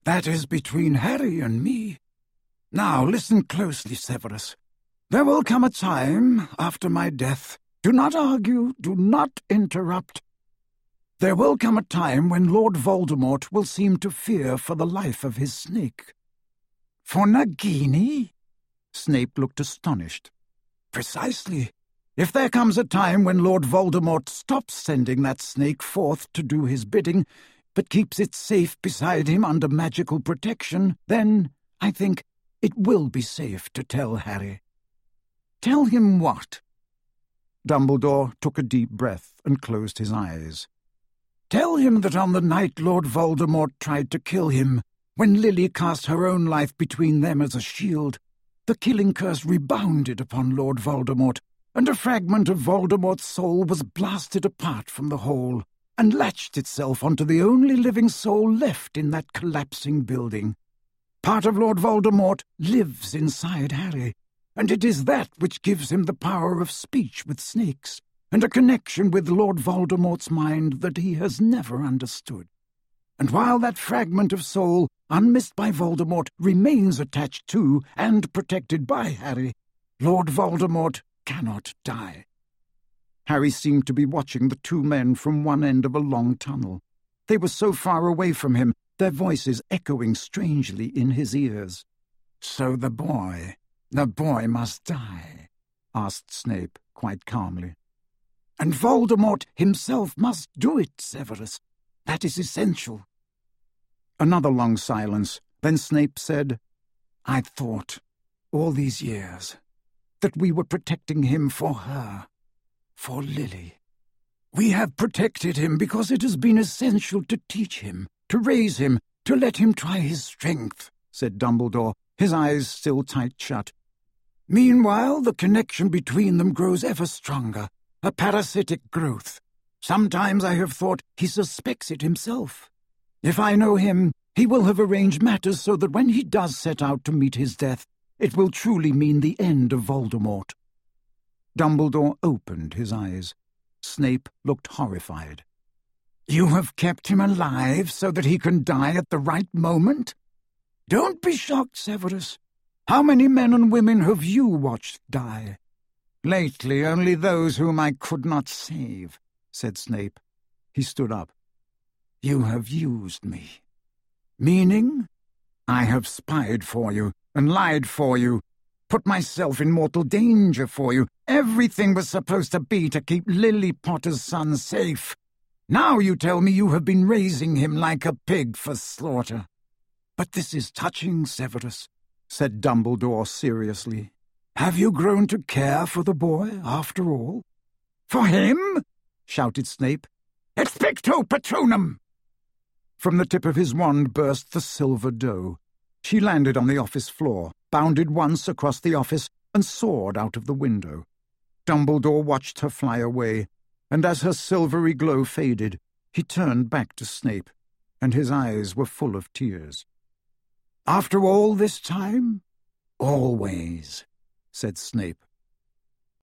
That is between Harry and me. Now listen closely, Severus. There will come a time after my death. Do not argue, do not interrupt. There will come a time when Lord Voldemort will seem to fear for the life of his snake. For Nagini? Snape looked astonished. Precisely. If there comes a time when Lord Voldemort stops sending that snake forth to do his bidding, but keeps it safe beside him under magical protection, then, I think, it will be safe to tell Harry. Tell him what? Dumbledore took a deep breath and closed his eyes. Tell him that on the night Lord Voldemort tried to kill him, when Lily cast her own life between them as a shield, the killing curse rebounded upon Lord Voldemort, and a fragment of Voldemort's soul was blasted apart from the whole, and latched itself onto the only living soul left in that collapsing building. Part of Lord Voldemort lives inside Harry, and it is that which gives him the power of speech with snakes, and a connection with Lord Voldemort's mind that he has never understood. And while that fragment of soul, unmissed by Voldemort, remains attached to and protected by Harry, Lord Voldemort cannot die. Harry seemed to be watching the two men from one end of a long tunnel. They were so far away from him, their voices echoing strangely in his ears. So the boy must die, asked Snape quite calmly. And Voldemort himself must do it, Severus. That is essential. Another long silence. Then Snape said, I thought, all these years, that we were protecting him for her, for Lily. We have protected him because it has been essential to teach him, to raise him, to let him try his strength, said Dumbledore, his eyes still tight shut. Meanwhile, the connection between them grows ever stronger, a parasitic growth. Sometimes I have thought he suspects it himself. If I know him, he will have arranged matters so that when he does set out to meet his death, it will truly mean the end of Voldemort. Dumbledore opened his eyes. Snape looked horrified. You have kept him alive so that he can die at the right moment? Don't be shocked, Severus. How many men and women have you watched die? Lately, only those whom I could not save, said Snape. He stood up. You have used me. Meaning? I have spied for you and lied for you, put myself in mortal danger for you. Everything was supposed to be to keep Lily Potter's son safe. Now you tell me you have been raising him like a pig for slaughter. But this is touching, Severus, said Dumbledore seriously. Have you grown to care for the boy, after all? For him? Shouted Snape. Expecto Patronum! From the tip of his wand burst the silver doe. She landed on the office floor, bounded once across the office, and soared out of the window. Dumbledore watched her fly away, and as her silvery glow faded, he turned back to Snape, and his eyes were full of tears. After all this time? Always, said Snape.